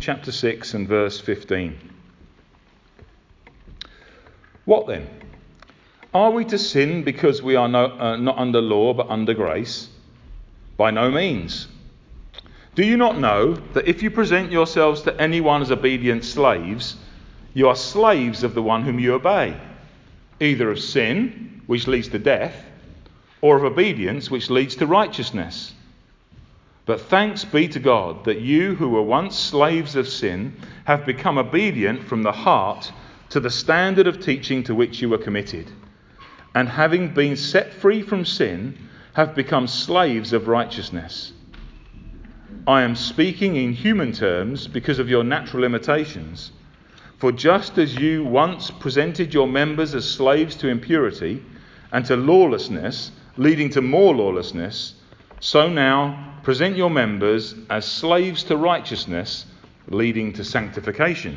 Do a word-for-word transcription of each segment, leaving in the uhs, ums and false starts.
chapter six and verse fifteen. What then? Are we to sin because we are no, uh, not under law but under grace? By no means. Do you not know that if you present yourselves to anyone as obedient slaves, you are slaves of the one whom you obey, either of sin, which leads to death, or of obedience, which leads to righteousness? But thanks be to God that you who were once slaves of sin have become obedient from the heart to the standard of teaching to which you were committed, and having been set free from sin, have become slaves of righteousness. I am speaking in human terms because of your natural limitations. For just as you once presented your members as slaves to impurity and to lawlessness, leading to more lawlessness, so now present your members as slaves to righteousness, leading to sanctification.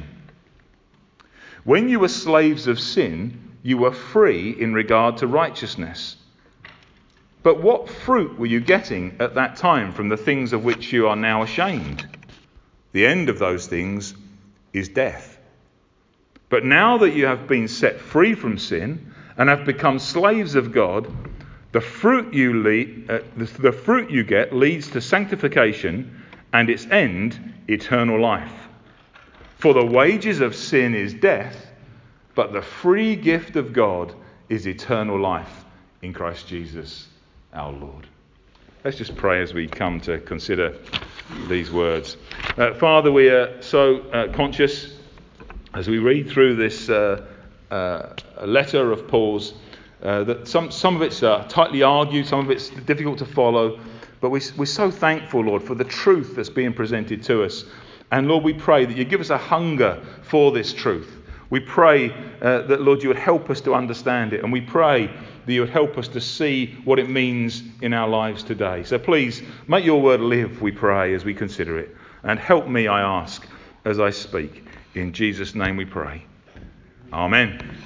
When you were slaves of sin, you were free in regard to righteousness. But what fruit were you getting at that time from the things of which you are now ashamed? The end of those things is death. But now that you have been set free from sin and have become slaves of God, the fruit you lead, uh, the, the fruit you get leads to sanctification, and its end, eternal life. For the wages of sin is death, but the free gift of God is eternal life in Christ Jesus our Lord. Let's just pray as we come to consider these words. Uh, Father, we are so uh, conscious as we read through this uh, uh, letter of Paul's uh, that some, some of it's uh, tightly argued, some of it's difficult to follow, but we, we're so thankful, Lord, for the truth that's being presented to us. And Lord, we pray that you give us a hunger for this truth. We pray uh, that, Lord, you would help us to understand it. And we pray that you would help us to see what it means in our lives today. So please, make your word live, we pray, as we consider it. And help me, I ask, as I speak. In Jesus' name we pray. Amen.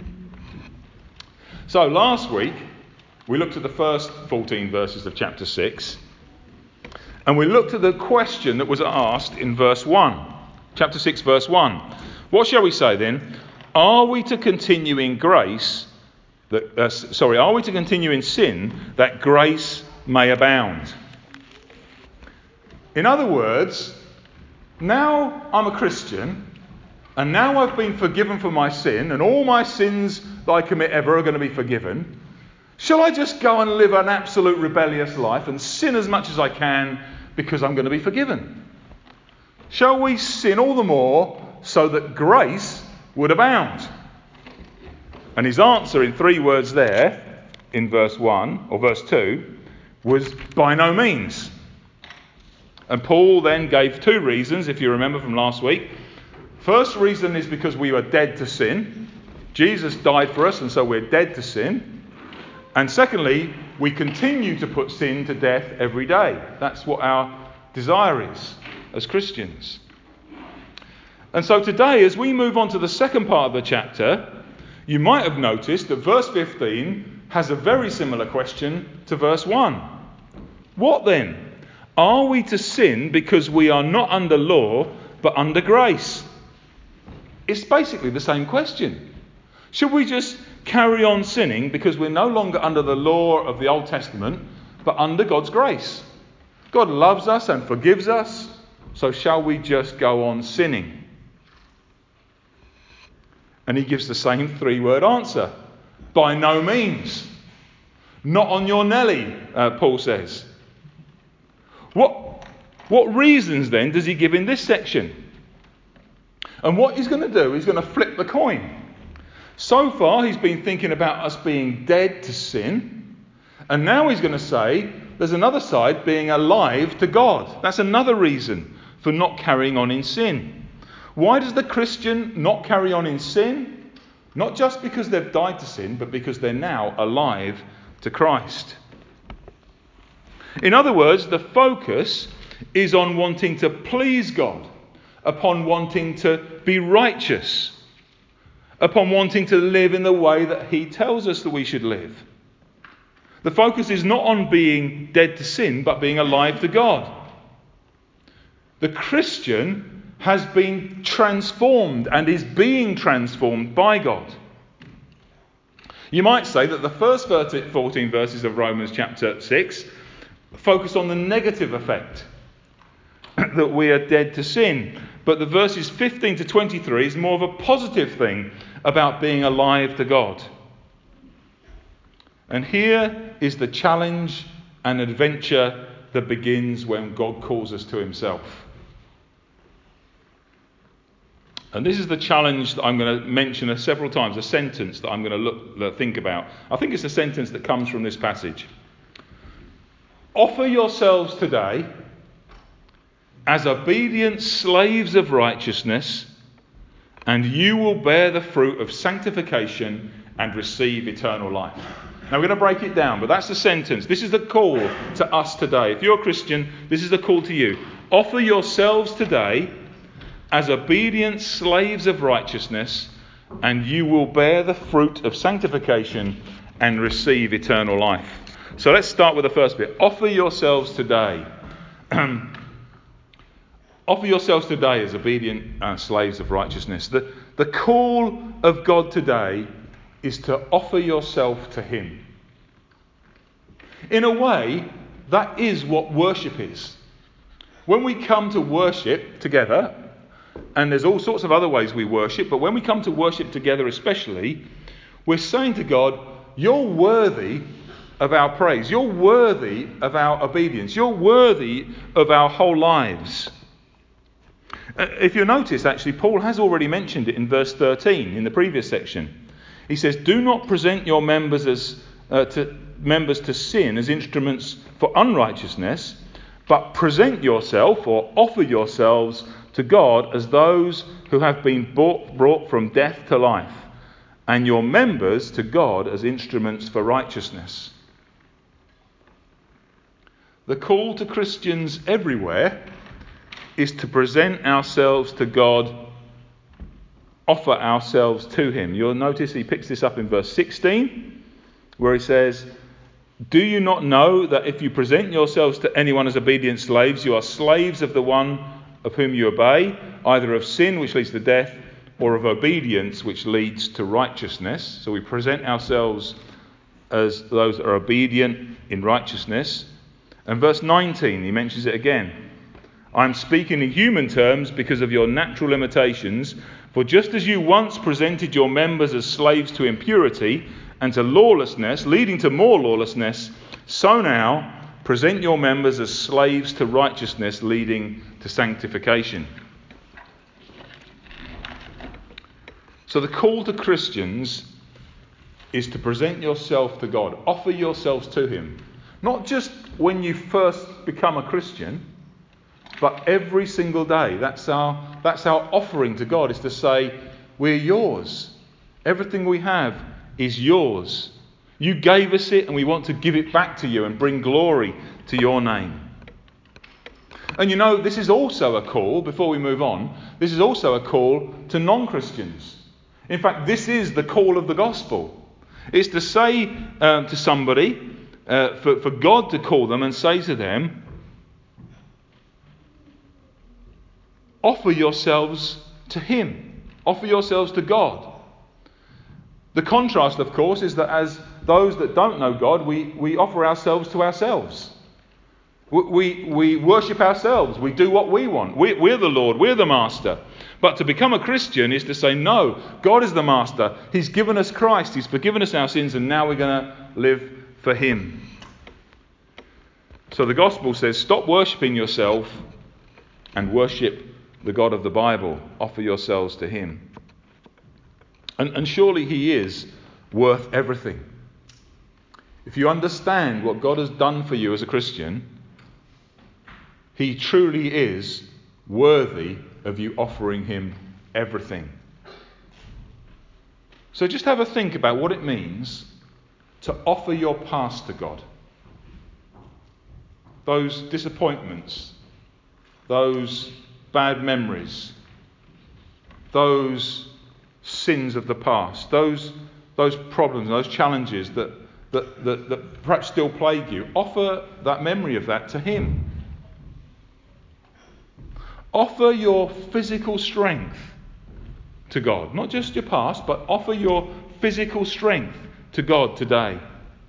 So last week, we looked at the first fourteen verses of chapter six. And we looked at the question that was asked in verse one. Chapter six, verse one. What shall we say then? Are we to continue in grace, that, uh, sorry, are we to continue in sin that grace may abound? In other words, now I'm a Christian, and now I've been forgiven for my sin, and all my sins that I commit ever are going to be forgiven. Shall I just go and live an absolute rebellious life and sin as much as I can because I'm going to be forgiven? Shall we sin all the more so that grace would abound? And his answer in three words there, in verse one, or verse two, was by no means. And Paul then gave two reasons, if you remember from last week. First reason is because we were dead to sin. Jesus died for us, and so we're dead to sin. And secondly, we continue to put sin to death every day. That's what our desire is as Christians. And so today, as we move on to the second part of the chapter, you might have noticed that verse fifteen has a very similar question to verse one. What then? Are we to sin because we are not under law but under grace? It's basically the same question. Should we just carry on sinning because we're no longer under the law of the Old Testament but under God's grace? God loves us and forgives us, so shall we just go on sinning? And he gives the same three-word answer. By no means. Not on your Nelly, uh, Paul says. What, what reasons then does he give in this section? And what he's going to do, he's going to flip the coin. So far, he's been thinking about us being dead to sin. And now he's going to say there's another side, being alive to God. That's another reason for not carrying on in sin. Why does the Christian not carry on in sin? Not just because they've died to sin, but because they're now alive to Christ. In other words, the focus is on wanting to please God, upon wanting to be righteous, upon wanting to live in the way that he tells us that we should live. The focus is not on being dead to sin, but being alive to God. The Christian has been transformed and is being transformed by God. You might say that the first fourteen verses of Romans chapter six focus on the negative effect, that we are dead to sin. But the verses fifteen to twenty-three is more of a positive thing about being alive to God. And here is the challenge and adventure that begins when God calls us to himself. And this is the challenge that I'm going to mention several times, a sentence that I'm going to look, think about. I think it's a sentence that comes from this passage. Offer yourselves today as obedient slaves of righteousness, and you will bear the fruit of sanctification and receive eternal life. Now we're going to break it down, but that's the sentence. This is the call to us today. If you're a Christian, this is the call to you. Offer yourselves today as obedient slaves of righteousness, and you will bear the fruit of sanctification and receive eternal life. So let's start with the first bit. Offer yourselves today. Offer yourselves today as obedient uh, slaves of righteousness. The, the call of God today is to offer yourself to him. In a way, that is what worship is. When we come to worship together, and there's all sorts of other ways we worship, but when we come to worship together especially, we're saying to God, you're worthy of our praise. You're worthy of our obedience. You're worthy of our whole lives. Uh, if you notice, actually, Paul has already mentioned it in verse thirteen, in the previous section. He says, do not present your members as uh, to members to sin as instruments for unrighteousness, but present yourself or offer yourselves to God as those who have been brought, brought from death to life, and your members to God as instruments for righteousness. The call to Christians everywhere is to present ourselves to God, offer ourselves to him. You'll notice he picks this up in verse sixteen, where he says, do you not know that if you present yourselves to anyone as obedient slaves, you are slaves of the one of whom you obey, either of sin, which leads to death, or of obedience, which leads to righteousness? So we present ourselves as those that are obedient in righteousness. And verse nineteen, he mentions it again. I'm speaking in human terms because of your natural limitations. For just as you once presented your members as slaves to impurity and to lawlessness, leading to more lawlessness, so now present your members as slaves to righteousness, leading to sanctification. So the call to Christians is to present yourself to God. Offer yourselves to him. Not just when you first become a Christian, but every single day. That's our, that's our offering to God, is to say, we're yours. Everything we have is yours. You gave us it, and we want to give it back to you and bring glory to your name. And you know, this is also a call, before we move on, this is also a call to non-Christians. In fact, this is the call of the gospel. It's to say um, to somebody, uh, for, for God to call them and say to them, offer yourselves to him. Offer yourselves to God. The contrast, of course, is that as those that don't know God, we, we offer ourselves to ourselves. We, we, we worship ourselves. We do what we want. We, we're the Lord. We're the master. But to become a Christian is to say, no, God is the master. He's given us Christ. He's forgiven us our sins, and now we're going to live for him. So the gospel says, stop worshipping yourself and worship the God of the Bible. Offer yourselves to him. And, and surely he is worth everything. If you understand what God has done for you as a Christian, he truly is worthy of you offering him everything. So just have a think about what it means to offer your past to God. Those disappointments, those bad memories, those sins of the past, those those problems, those challenges that, that, that, that perhaps still plague you. Offer that memory of that to him. offer your physical strength to God. Not just your past, but offer your physical strength to God today.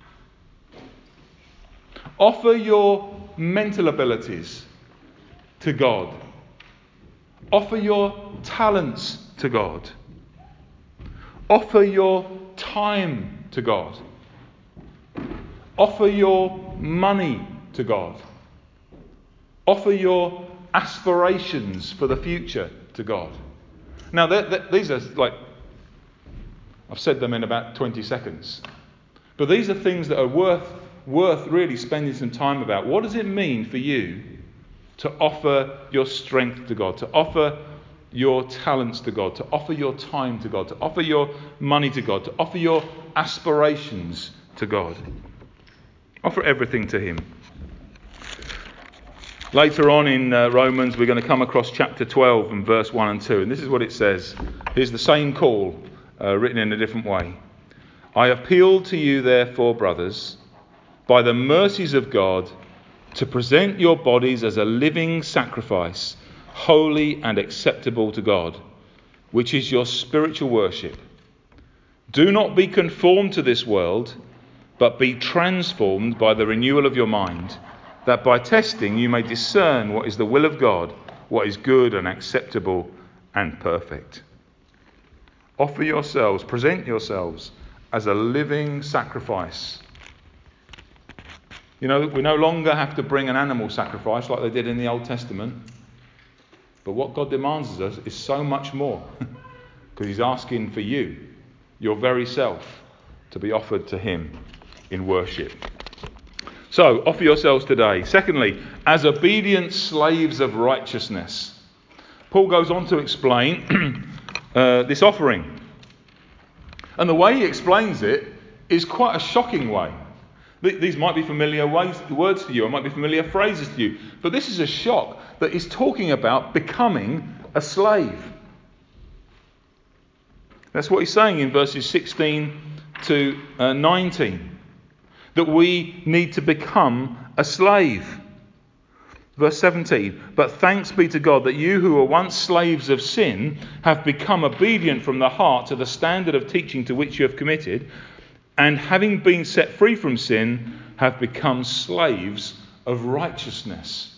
Offer your mental abilities to God. Offer your talents to God. Offer your time to God. Offer your money to God. Offer your aspirations for the future to God. Now, they're, they're, these are like, I've said them in about twenty seconds. But these are things that are worth, worth really spending some time about. What does it mean for you to offer your strength to God, to offer your talents to God, to offer your time to God, to offer your money to God, to offer your aspirations to God? Offer everything to him. Later on in uh, Romans, we're going to come across chapter twelve and verse one and two. And this is what it says. Here's the same call, uh, written in a different way. I appeal to you, therefore, brothers, by the mercies of God, to present your bodies as a living sacrifice, holy and acceptable to God, which is your spiritual worship. Do not be conformed to this world, but be transformed by the renewal of your mind, that by testing you may discern what is the will of God, what is good and acceptable and perfect. Offer yourselves, present yourselves as a living sacrifice. You know, we no longer have to bring an animal sacrifice like they did in the Old Testament. But what God demands of us is so much more. Because he's asking for you, your very self, to be offered to him in worship. So, offer yourselves today. Secondly, as obedient slaves of righteousness. Paul goes on to explain uh, this offering. And the way he explains it is quite a shocking way. These might be familiar ways, words to you, or might be familiar phrases to you. But this is a shock that he's talking about becoming a slave. That's what he's saying in verses sixteen to nineteen. That we need to become a slave. Verse seventeen. But thanks be to God that you who were once slaves of sin have become obedient from the heart to the standard of teaching to which you have committed, and having been set free from sin, have become slaves of righteousness.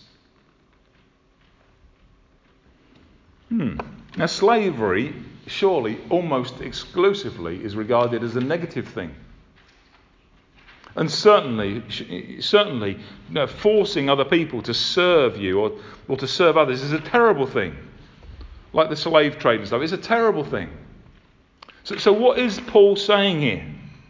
Hmm. Now, slavery, surely, almost exclusively, is regarded as a negative thing. And certainly, certainly, you know, forcing other people to serve you or, or to serve others is a terrible thing. Like the slave trade and stuff, it's a terrible thing. So, so what is Paul saying here?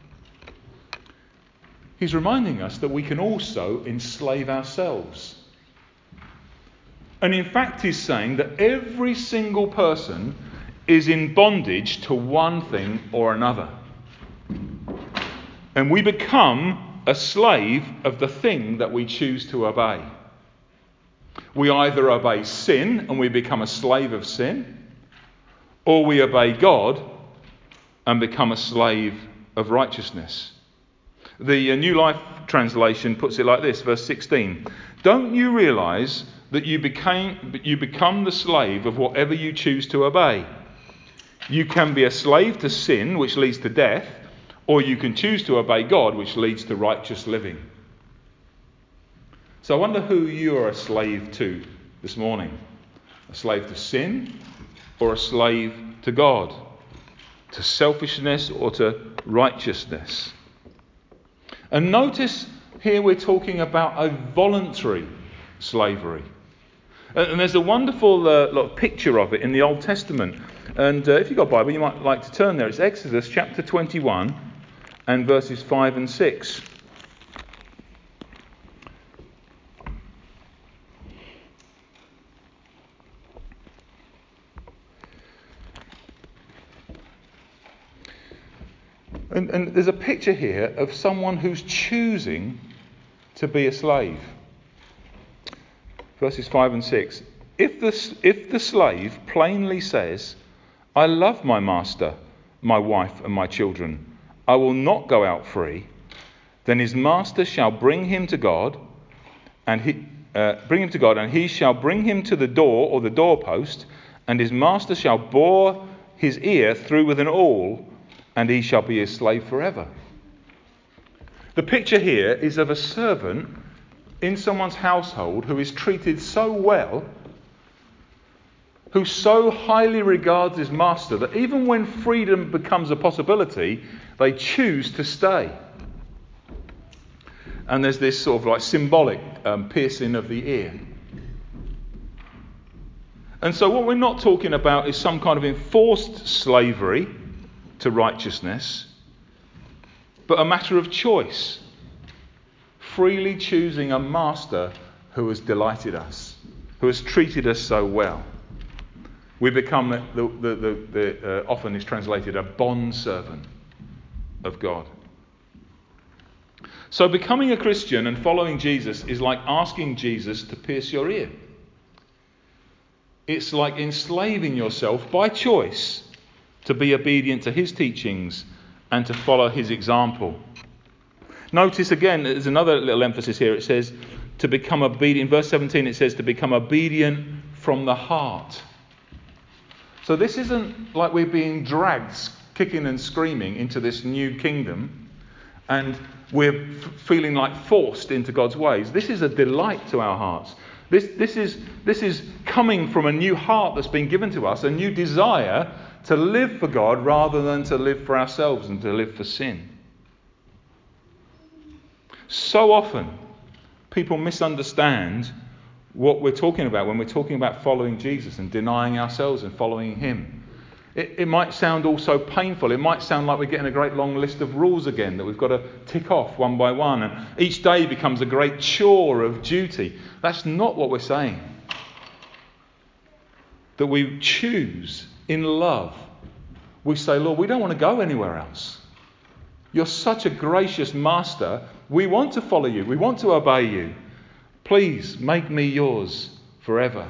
He's reminding us that we can also enslave ourselves. And in fact, he's saying that every single person is in bondage to one thing or another. And we become a slave of the thing that we choose to obey. We either obey sin and we become a slave of sin, or we obey God and become a slave of righteousness. The New Life Translation puts it like this, verse sixteen. Don't you realise that you became you become the slave of whatever you choose to obey? You can be a slave to sin, which leads to death, or you can choose to obey God, which leads to righteous living. So I wonder who you are a slave to this morning. A slave to sin or a slave to God? To selfishness or to righteousness? And notice here we're talking about a voluntary slavery. And there's a wonderful uh, picture of it in the Old Testament. And uh, if you've got a Bible, you might like to turn there. It's Exodus chapter twenty-one and verses five and six. And, and there's a picture here of someone who's choosing to be a slave. Verses five and six. If the, if the slave plainly says, I love my master, my wife and my children, I will not go out free, then his master shall bring him to God, and he, uh, bring him to God, and he shall bring him to the door or the doorpost, and his master shall bore his ear through with an awl, and he shall be his slave forever. The picture here is of a servant in someone's household who is treated so well, who so highly regards his master, that even when freedom becomes a possibility, they choose to stay. And there's this sort of like symbolic um, piercing of the ear. And so what we're not talking about is some kind of enforced slavery to righteousness, but a matter of choice. Freely choosing a master who has delighted us, who has treated us so well. We become, the, the, the, the, uh, often is translated, a bond servant of God. So becoming a Christian and following Jesus is like asking Jesus to pierce your ear. It's like enslaving yourself by choice to be obedient to his teachings and to follow his example. Notice again, there's another little emphasis here. It says to become obedient. In verse seventeen it says to become obedient from the heart. So this isn't like we're being dragged, kicking and screaming, into this new kingdom, and we're f- feeling like forced into God's ways. This is a delight to our hearts. This, this is, this is coming from a new heart that's been given to us, a new desire to live for God rather than to live for ourselves and to live for sin. So often, people misunderstand what we're talking about when we're talking about following Jesus and denying ourselves and following him. It, it might sound all so painful. It might sound like we're getting a great long list of rules again that we've got to tick off one by one, and each day becomes a great chore of duty. That's not what we're saying. That we choose in love. We say, Lord, we don't want to go anywhere else. You're such a gracious master. We want to follow you. We want to obey you. Please make me yours forever.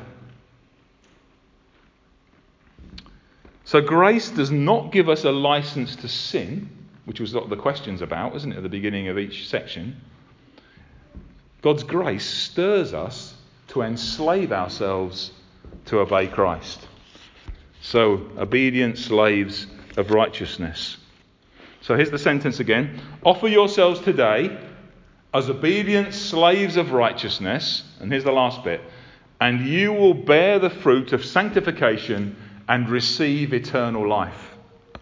So grace does not give us a license to sin, which was what the question's about, isn't it, at the beginning of each section. God's grace stirs us to enslave ourselves to obey Christ. So, obedient slaves of righteousness. So here's the sentence again. Offer yourselves today as obedient slaves of righteousness, and here's the last bit, and you will bear the fruit of sanctification and receive eternal life.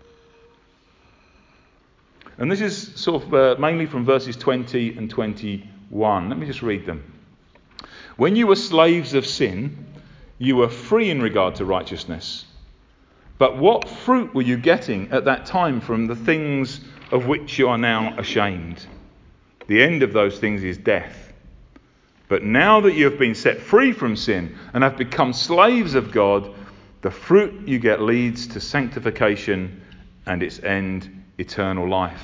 And this is sort of uh, mainly from verses twenty and twenty-one. Let me just read them. When you were slaves of sin, you were free in regard to righteousness. But what fruit were you getting at that time from the things of which you are now ashamed? The end of those things is death. But now that you have been set free from sin and have become slaves of God, the fruit you get leads to sanctification and its end, eternal life.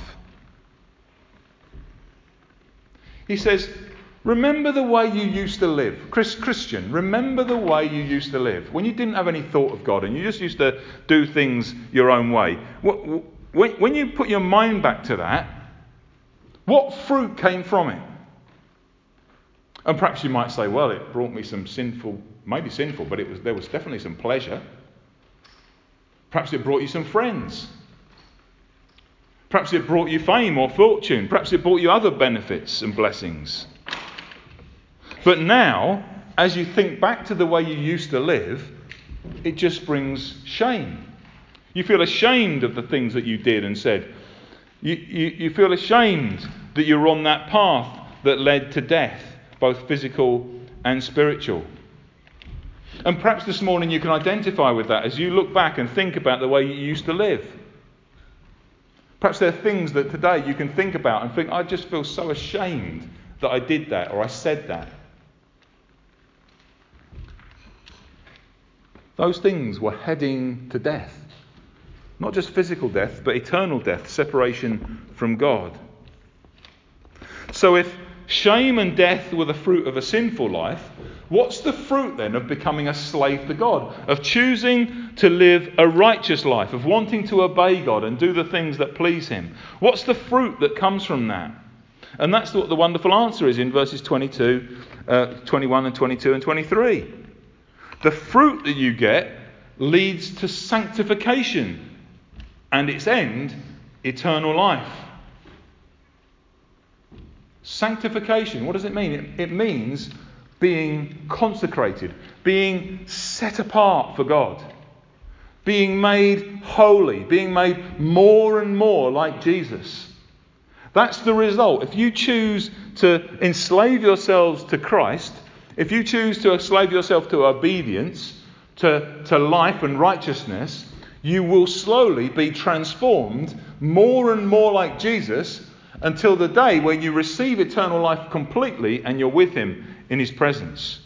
He says, remember the way you used to live. Chris, Christian, remember the way you used to live. When you didn't have any thought of God and you just used to do things your own way. When you put your mind back to that, what fruit came from it? And perhaps you might say, well, it brought me some sinful, maybe sinful, but it was there was definitely some pleasure. Perhaps it brought you some friends. Perhaps it brought you fame or fortune. Perhaps it brought you other benefits and blessings. But now, as you think back to the way you used to live, it just brings shame. You feel ashamed of the things that you did and said. You, you, you feel ashamed that you're on that path that led to death, both physical and spiritual. And perhaps this morning you can identify with that as you look back and think about the way you used to live. Perhaps there are things that today you can think about and think, I just feel so ashamed that I did that or I said that. Those things were heading to death. Not just physical death, but eternal death, separation from God. So if shame and death were the fruit of a sinful life, what's the fruit then of becoming a slave to God? Of choosing to live a righteous life, of wanting to obey God and do the things that please him? What's the fruit that comes from that? And that's what the wonderful answer is in verses twenty-two uh, twenty-one and twenty-two and twenty-three. The fruit that you get leads to sanctification and its end, eternal life. Sanctification, what does it mean? It, it means being consecrated, being set apart for God, being made holy, being made more and more like Jesus. That's the result. If you choose to enslave yourselves to Christ, if you choose to enslave yourself to obedience, to, to life and righteousness, you will slowly be transformed more and more like Jesus until the day when you receive eternal life completely and you're with him in his presence.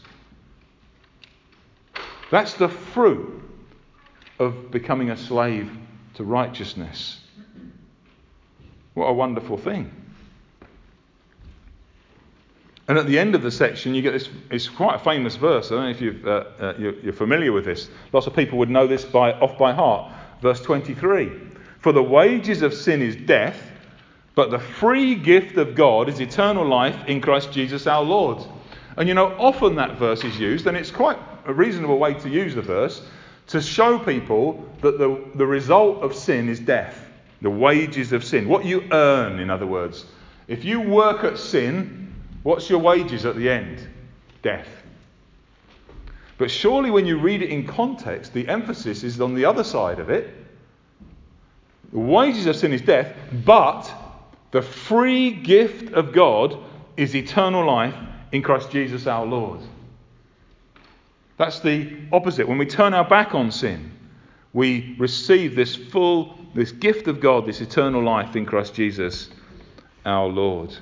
That's the fruit of becoming a slave to righteousness. What a wonderful thing. And at the end of the section, you get this, it's quite a famous verse. I don't know if you've, uh, uh, you're, you're familiar with this. Lots of people would know this by off by heart. Verse twenty-three. For the wages of sin is death, but the free gift of God is eternal life in Christ Jesus our Lord. And you know, often that verse is used, and it's quite a reasonable way to use the verse, to show people that the, the result of sin is death. The wages of sin. What you earn, in other words. If you work at sin, what's your wages at the end? Death. But surely when you read it in context, the emphasis is on the other side of it. The wages of sin is death, but the free gift of God is eternal life in Christ Jesus our Lord. That's the opposite. When we turn our back on sin, we receive this full, this gift of God, this eternal life in Christ Jesus our Lord.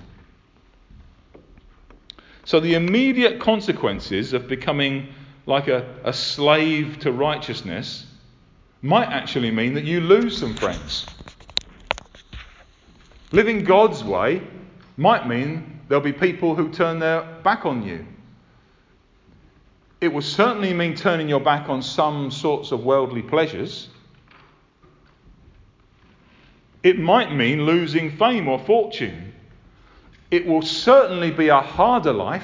So the immediate consequences of becoming like a, a slave to righteousness might actually mean that you lose some friends. Living God's way might mean there'll be people who turn their back on you. It will certainly mean turning your back on some sorts of worldly pleasures. It might mean losing fame or fortune. It will certainly be a harder life.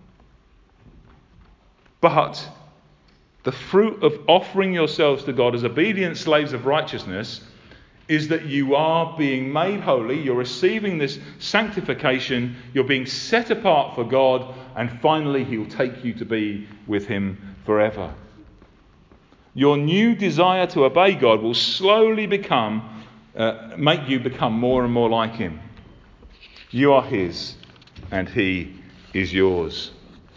But the fruit of offering yourselves to God as obedient slaves of righteousness is that you are being made holy, you're receiving this sanctification, you're being set apart for God, and finally he'll take you to be with him forever. Your new desire to obey God will slowly become, uh, make you become more and more like him. You are his, and he is yours.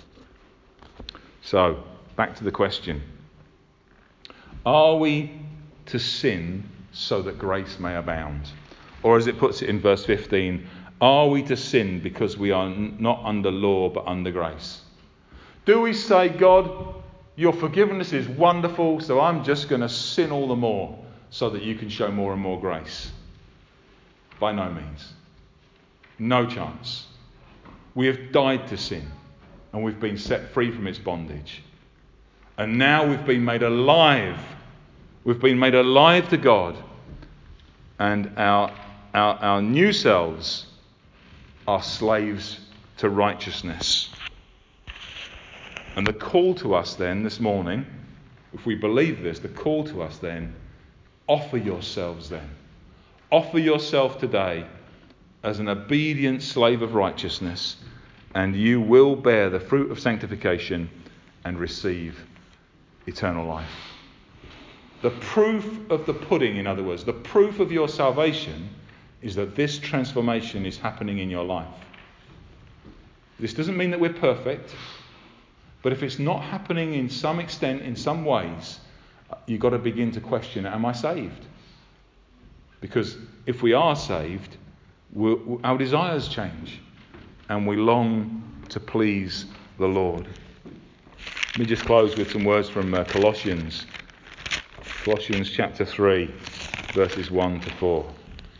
So, back to the question. Are we to sin so that grace may abound? Or as it puts it in verse fifteen, are we to sin because we are n- not under law but under grace? Do we say, God, your forgiveness is wonderful, so I'm just going to sin all the more so that you can show more and more grace? By no means. No chance. We have died to sin and we've been set free from its bondage. And now we've been made alive. We've been made alive to God. And our, our, our new selves are slaves to righteousness. And the call to us then this morning, if we believe this, the call to us then, offer yourselves then. Offer yourself today as an obedient slave of righteousness, and you will bear the fruit of sanctification and receive eternal life. The proof of the pudding, in other words, the proof of your salvation is that this transformation is happening in your life. This doesn't mean that we're perfect, but if it's not happening in some extent, in some ways, you've got to begin to question, am I saved? Because if we are saved, we'll, our desires change and we long to please the Lord. Let me just close with some words from uh, Colossians. Colossians chapter three, verses one to four.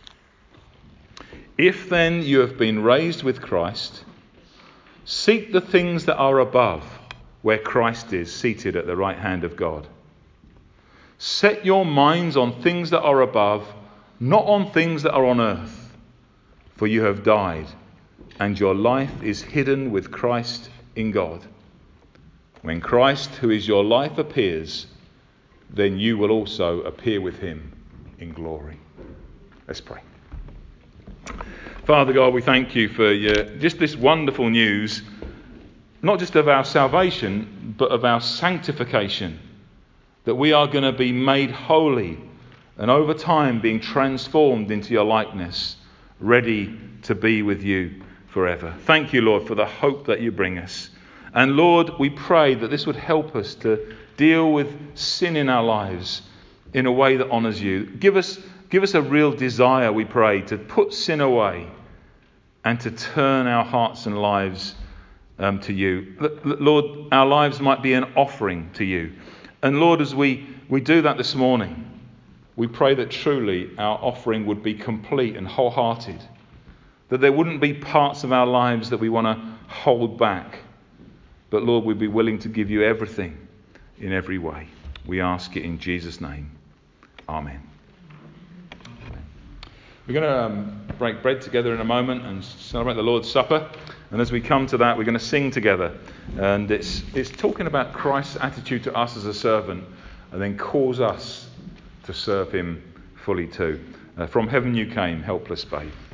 If then you have been raised with Christ, seek the things that are above, where Christ is seated at the right hand of God. Set your minds on things that are above, not on things that are on earth. For you have died, and your life is hidden with Christ in God. When Christ, who is your life, appears, then you will also appear with him in glory. Let's pray. Father God, we thank you for your, just this wonderful news, not just of our salvation, but of our sanctification, that we are going to be made holy and over time being transformed into your likeness, ready to be with you forever. Thank you, Lord, for the hope that you bring us. And Lord, we pray that this would help us to deal with sin in our lives in a way that honours you. Give us, give us a real desire, we pray, to put sin away and to turn our hearts and lives um, to you. Lord, our lives might be an offering to you. And Lord, as we, we do that this morning, we pray that truly our offering would be complete and wholehearted, that there wouldn't be parts of our lives that we want to hold back, but Lord, we'd be willing to give you everything in every way. We ask it in Jesus' name. Amen. Amen. We're going to um, break bread together in a moment and celebrate the Lord's Supper. And as we come to that, we're going to sing together. And it's it's talking about Christ's attitude to us as a servant, and then calls us to serve him fully too. Uh, from heaven you came, helpless babe.